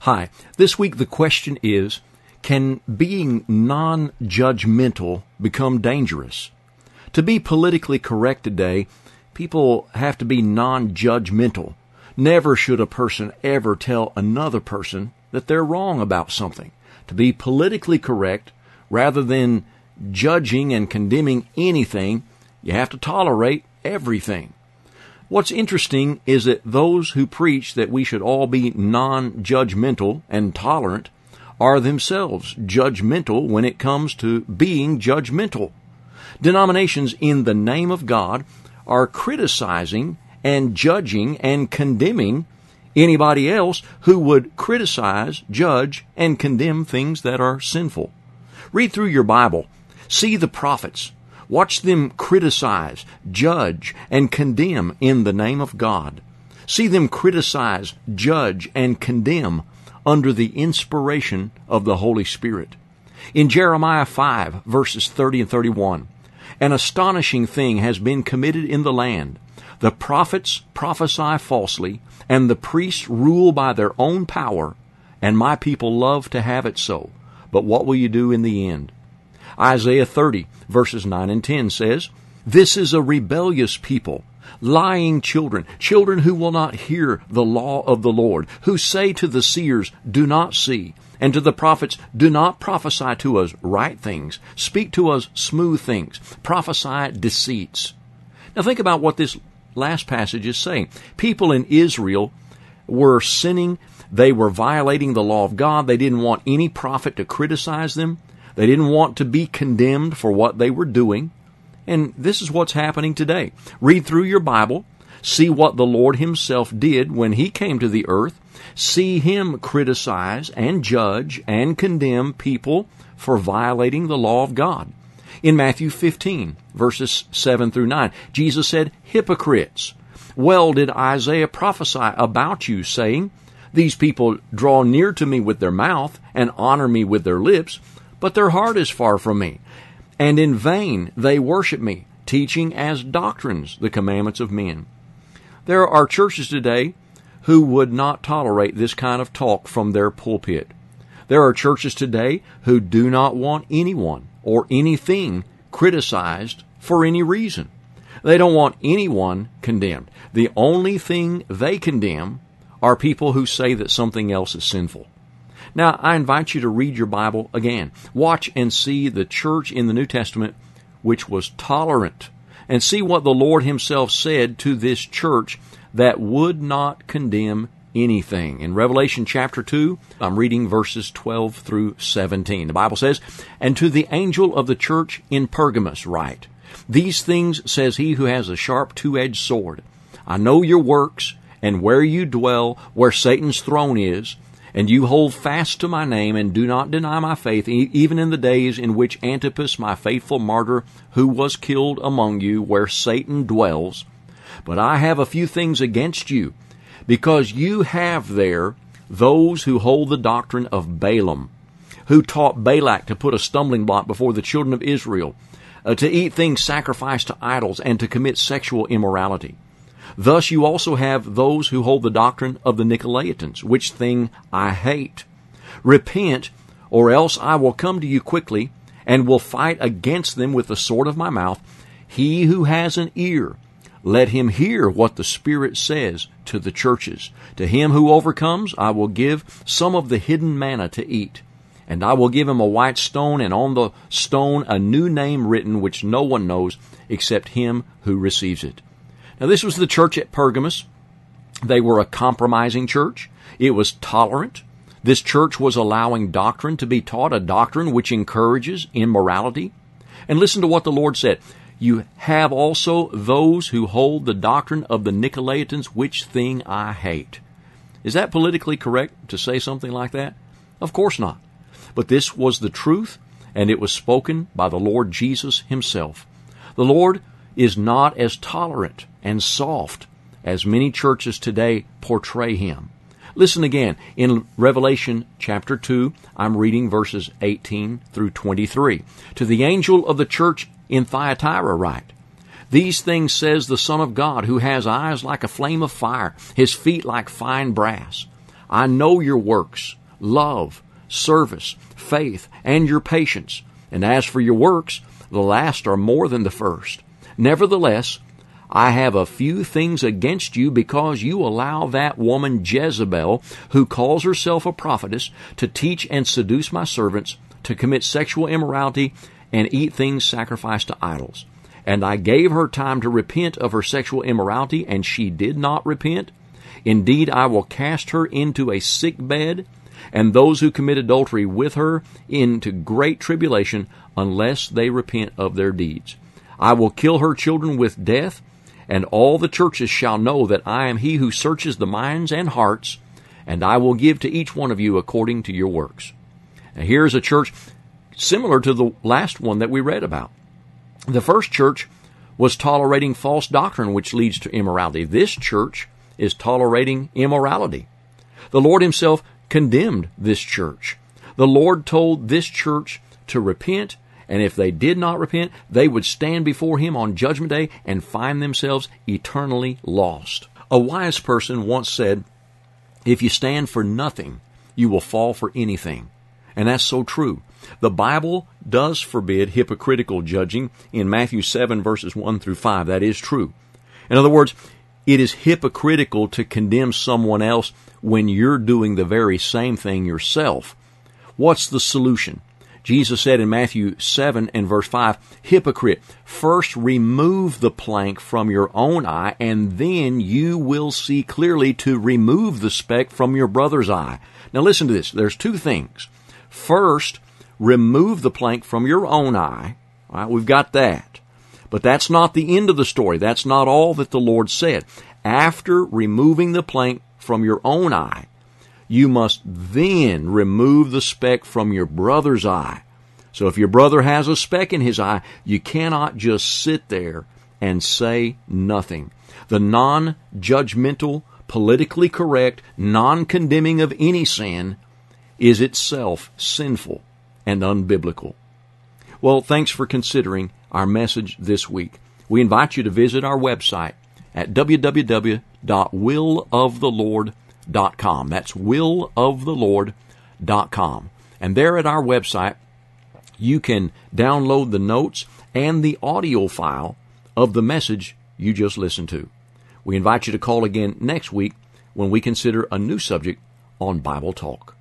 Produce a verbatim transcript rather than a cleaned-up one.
Hi. This week the question is, can being non-judgmental become dangerous? To be politically correct today, people have to be non-judgmental. Never should a person ever tell another person that they're wrong about something. To be politically correct, rather than judging and condemning anything, you have to tolerate everything. What's interesting is that those who preach that we should all be non-judgmental and tolerant are themselves judgmental when it comes to being judgmental. Denominations in the name of God are criticizing and judging and condemning anybody else who would criticize, judge, and condemn things that are sinful. Read through your Bible. See the prophets. Watch them criticize, judge, and condemn in the name of God. See them criticize, judge, and condemn under the inspiration of the Holy Spirit. In Jeremiah five, verses thirty and thirty-one, an astonishing thing has been committed in the land. The prophets prophesy falsely, and the priests rule by their own power, and my people love to have it so. But what will you do in the end? Isaiah thirty, verses nine and ten says, "This is a rebellious people, lying children, children who will not hear the law of the Lord, who say to the seers, 'Do not see,' and to the prophets, 'Do not prophesy to us right things, speak to us smooth things, prophesy deceits.'" Now think about what this last passage is saying. People in Israel were sinning. They were violating the law of God. They didn't want any prophet to criticize them. They didn't want to be condemned for what they were doing. And this is what's happening today. Read through your Bible. See what the Lord Himself did when He came to the earth. See Him criticize and judge and condemn people for violating the law of God. In Matthew fifteen, verses seven through nine, Jesus said, "Hypocrites, well did Isaiah prophesy about you, saying, 'These people draw near to me with their mouth and honor me with their lips, but their heart is far from me. And in vain they worship me, teaching as doctrines the commandments of men.'" There are churches today who would not tolerate this kind of talk from their pulpit. There are churches today who do not want anyone or anything criticized for any reason. They don't want anyone condemned. The only thing they condemn are people who say that something else is sinful. Now, I invite you to read your Bible again. Watch and see the church in the New Testament which was tolerant, and see what the Lord Himself said to this church that would not condemn anything. In Revelation chapter two, I'm reading verses twelve through seventeen. The Bible says, "And to the angel of the church in Pergamos write, These things says He who has a sharp two-edged sword. I know your works, and where you dwell, where Satan's throne is, and you hold fast to my name, and do not deny my faith, even in the days in which Antipas, my faithful martyr, who was killed among you, where Satan dwells. But I have a few things against you, because you have there those who hold the doctrine of Balaam, who taught Balak to put a stumbling block before the children of Israel, uh, to eat things sacrificed to idols, and to commit sexual immorality. Thus you also have those who hold the doctrine of the Nicolaitans, which thing I hate. Repent, or else I will come to you quickly, and will fight against them with the sword of my mouth. He who has an ear, let him hear what the Spirit says to the churches. To him who overcomes, I will give some of the hidden manna to eat. And I will give him a white stone, and on the stone a new name written, which no one knows except him who receives it." Now, this was the church at Pergamos. They were a compromising church. It was tolerant. This church was allowing doctrine to be taught, a doctrine which encourages immorality. And listen to what the Lord said. "You have also those who hold the doctrine of the Nicolaitans, which thing I hate." Is that politically correct to say something like that? Of course not. But this was the truth, and it was spoken by the Lord Jesus Himself. The Lord is not as tolerant and soft as many churches today portray Him. Listen again. In Revelation chapter two, I'm reading verses eighteen through twenty-three. "To the angel of the church in Thyatira write, These things says the Son of God, who has eyes like a flame of fire, His feet like fine brass. I know your works, love, service, faith, and your patience. And as for your works, the last are more than the first. Nevertheless, I have a few things against you because you allow that woman Jezebel, who calls herself a prophetess, to teach and seduce my servants, to commit sexual immorality and eat things sacrificed to idols. And I gave her time to repent of her sexual immorality, and she did not repent. Indeed, I will cast her into a sick bed, and those who commit adultery with her into great tribulation, unless they repent of their deeds. I will kill her children with death, and all the churches shall know that I am he who searches the minds and hearts, and I will give to each one of you according to your works. Now, here's a church similar to the last one that we read about. The first church was tolerating false doctrine, which leads to immorality. This church is tolerating immorality. The Lord himself condemned this church. The Lord told this church to repent, and if they did not repent, they would stand before him on Judgment Day and find themselves eternally lost. A wise person once said, if you stand for nothing, you will fall for anything. And that's so true. The Bible does forbid hypocritical judging in Matthew seven, verses one through five. That is true. In other words, it is hypocritical to condemn someone else when you're doing the very same thing yourself. What's the solution? Jesus said in Matthew seven and verse five, hypocrite, first remove the plank from your own eye, and then you will see clearly to remove the speck from your brother's eye. Now listen to this. There's two things. First, remove the plank from your own eye. All right, we've got that. But that's not the end of the story. That's not all that the Lord said. After removing the plank from your own eye, you must then remove the speck from your brother's eye. So if your brother has a speck in his eye, you cannot just sit there and say nothing. The non-judgmental, politically correct, non-condemning of any sin is itself sinful and unbiblical. Well, thanks for considering our message this week. We invite you to visit our website at w w w dot will of the lord dot com. That's will of the lord dot com. And there at our website, you can download the notes and the audio file of the message you just listened to. We invite you to call again next week when we consider a new subject on Bible Talk.